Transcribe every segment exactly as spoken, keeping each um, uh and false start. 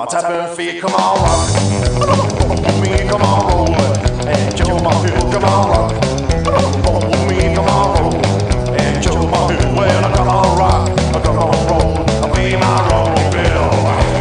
my tapping feet. Come on, rock. With me, come on, roll. And Joe my fiddle, come on, rock. With me, come on, roll. And Joe my fiddle, well, I come on, rock. I come on, roll. I pay my rolling bill.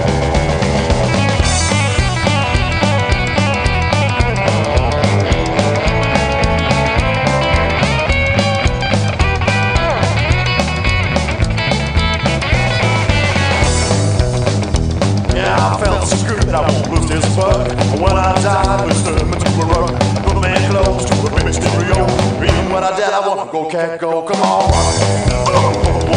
I felt so good that I won't lose this bug. When I die, please turn me to a rug. Put a man close to a big stereo. Even when I die, I wanna go, cat, go. Come on, rock.